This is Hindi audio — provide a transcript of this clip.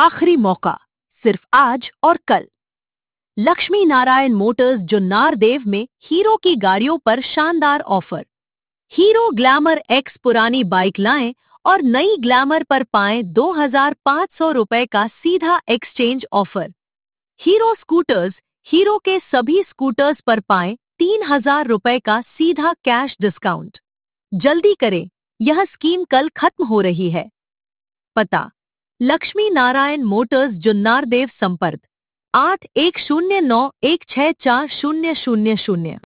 आखिरी मौका, सिर्फ आज और कल। लक्ष्मी नारायण मोटर्स जुन्नारदेव में हीरो की गाड़ियों पर शानदार ऑफर। हीरो ग्लैमर एक्स पुरानी बाइक लाएं और नई ग्लैमर पर पाएं 2,500 रुपए का सीधा exchange offer. Hero scooters, Hero के सभी स्कूटर्स पर पाएं 3,000 रुपए का सीधा कैश डिस्काउंट। जल्दी करें, यह स्कीम कल खत्म हो रही है। पता: लक्ष्मी नारायण मोटर्स जुन्नारदेव, संपर्क 8109164000।